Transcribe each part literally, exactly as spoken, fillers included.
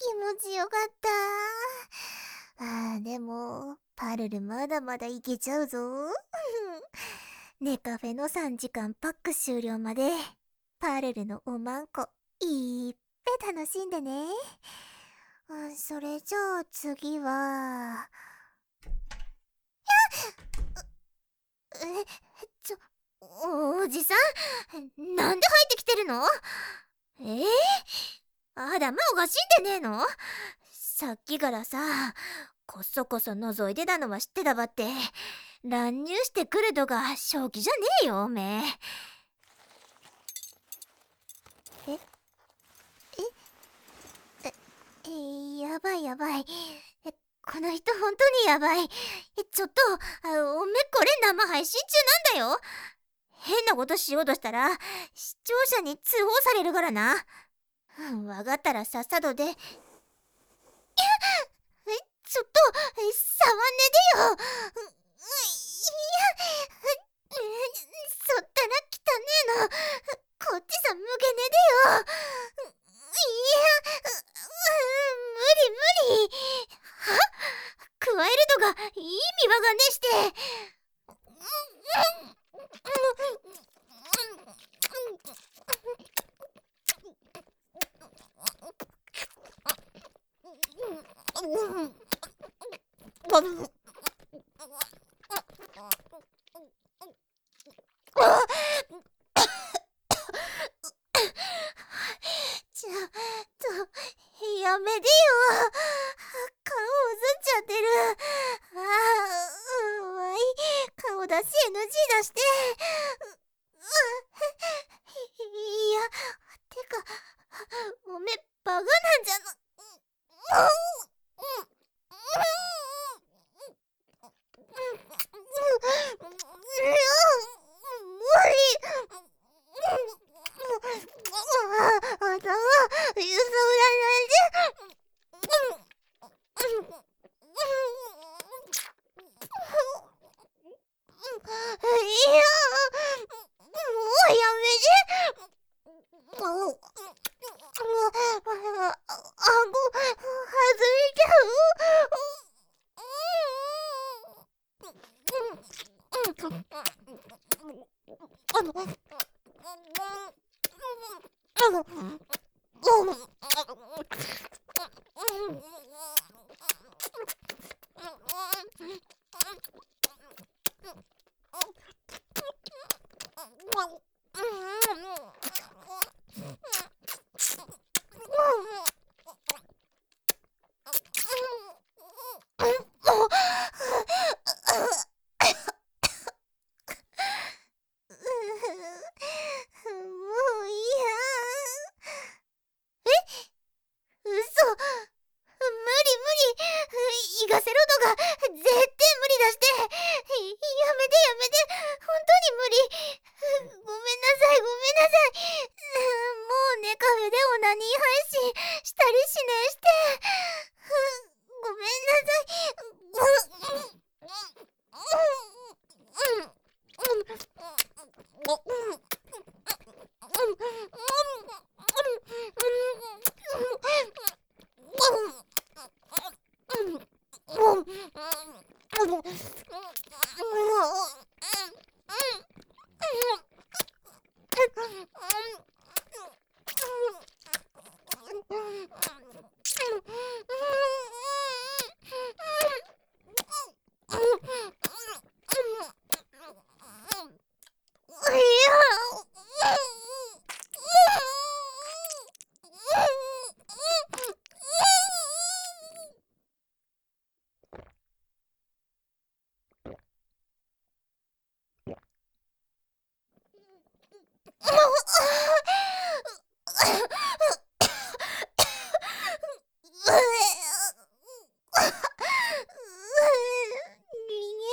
気持ちよかった。あー、でも、パルルまだまだいけちゃうぞ。ネカフェのさんじかんパック終了まで、パルルのおまんこ、いっぺ楽しんでね。うん、それじゃあ次は、え、ちょ、お、おじさん、なんで入ってきてるの？えー、頭おかしいんでねえの？さっきからさ、こそこそ覗いてたのは知ってたばって、乱入してくるとか正気じゃねえよ、おめえ。えええ、やばいやばい。え、この人本当にやばい。え、ちょっと、あ、おめこれ生配信中なんだよ。変なことしようとしたら、視聴者に通報されるからな。うん、わかったらさっさとで。え、ちょっと、え、触んねでよ。う、う、いや、う、そったら汚ねえの。こっちさ向けねでよ。いや、う、無理無理。は？加えるとか意味わかんねえして。ちょっと、やめでよ。顔うずっちゃってる。ああ、うわい、顔出し エヌジー 出して。いや、てか、おめバカなんじゃな。無理。頭揺さぶらないで。いや、もうやめて。もう、あ、あ、顎外れちゃう。もういいや。え、嘘。無理無理。行かせろとか絶対無理だして。やめてやめて。本当に無理。ごめんなさいごめんなさい。もうねカフェでオナニー配信したりしねえして。ごめんなさい。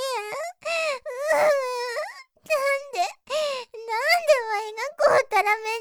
なんで、なんでわいがこうたらめん